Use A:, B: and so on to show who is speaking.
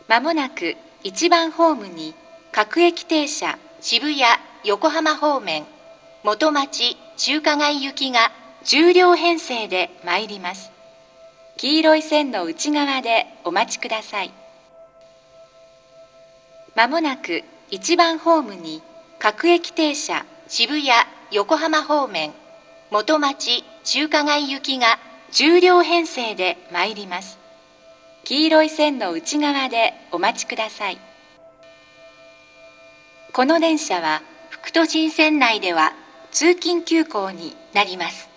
A: まもなく1番ホームに各駅停車渋谷横浜方面元町中華街行きが10両編成で参ります。黄色い線の内側でお待ちください。まもなく1番ホームに各駅停車渋谷横浜方面元町中華街行きが10両編成で参ります。黄色い線の内側でお待ちください。この電車は副都心線内では通勤急行になります。